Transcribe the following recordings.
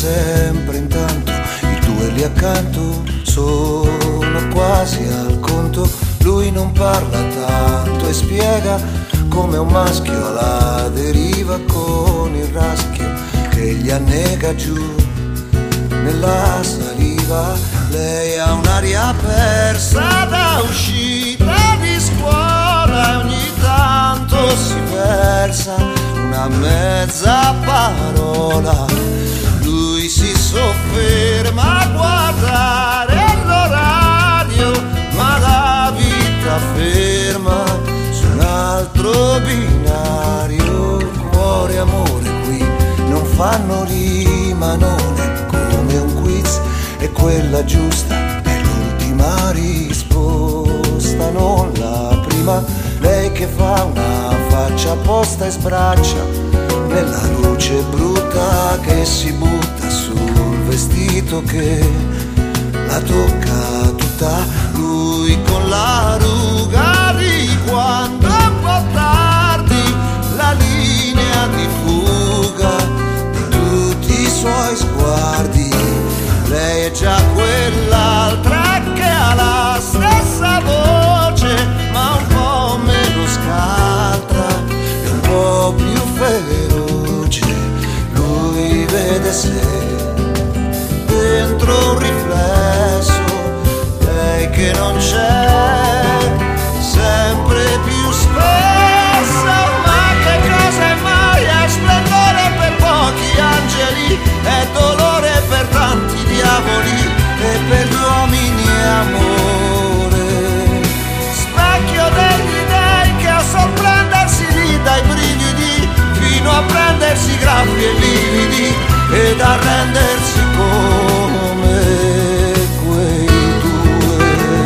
sempre intanto i due lì accanto sono quasi al conto. Lui non parla tanto e spiega come un maschio alla deriva con il raschio che gli annega giù nella saliva. Lei ha un'aria persa da uscita di scuola e ogni tanto si versa una mezza parola. Lui si sofferma a guardare l'orario, ma la vita ferma su un altro binario. Cuore e amore qui non fanno rima, non è come un quiz, e quella giusta è l'ultima risposta, non la prima. Lei che fa una faccia apposta e sbraccia nella luce brutta che si butta sul vestito che la tocca tutta. Lui con la ruga di quando è un po' tardi, la linea di fuga di tutti i suoi sguardi. Lei è già quell'altra che ha la stessa voce, ma un po' meno scaltra e un po' più feroce. Lui vede sé dentro un riflesso, lei che non c'è, sempre più spesso. Ma che cosa è mai? È splendore per pochi angeli, è dolore per tanti diavoli, e per gli uomini è amore. Specchio degli dei che a sorprendersi lì dai brividi, fino a prendersi graffi e lividi ed arrendersi come quei due.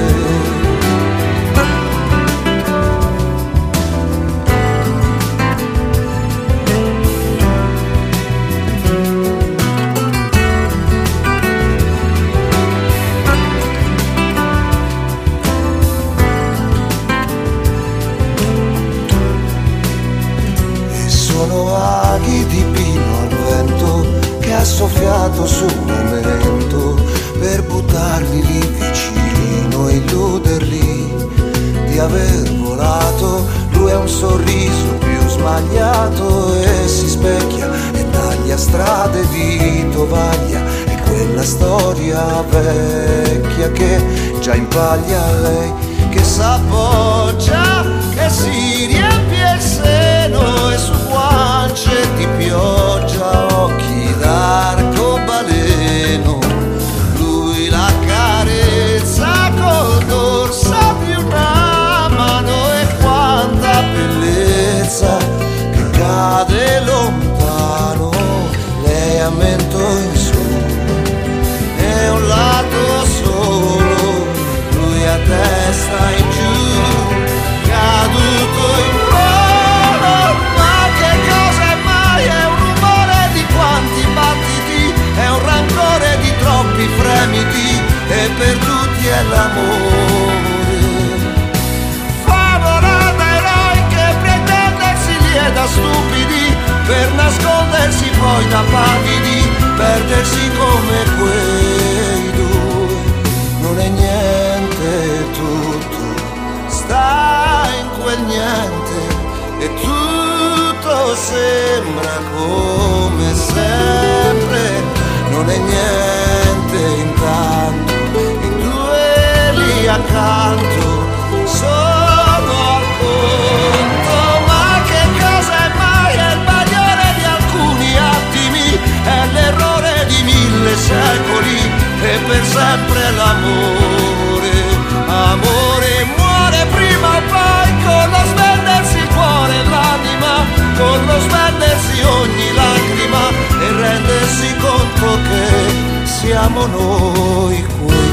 E sono aghi di pino al vento che ha soffiato sul momento per buttarli lì vicino e illuderli di aver volato. Lui ha un sorriso più smagliato e si specchia e taglia strade di tovaglia, e quella storia vecchia che già impaglia lei, che s'appoggia, che si riempie il seno e su guance di pioggia occhi d'arcobaleno. Lui la carezza col dorso di una mano, e quanta bellezza che cade lontano. Lei ha mento in su e un lato solo, lui a testa in giù, caduto in volo. Ma che cosa è mai? È un rumore di quanti battiti, è un rancore di troppi fremiti, e per tutti è l'amore. Favolata eroiche, pretendersi lì da stupidi, per nascondersi poi da pavidi, perdersi come quei due. Non è niente tutto, sta in quel niente, e tutto sembra come sempre. Non è niente intanto, i due lì accanto sono al conto. Ma che cosa è mai? È il bagliore di alcuni attimi, è l'errore di 1000 secoli, e per sempre l'amore. Amore muore prima o poi, con lo spendersi il cuore e l'anima, con lo spendersi ogni lacrima, e rendersi conto che siamo noi qui.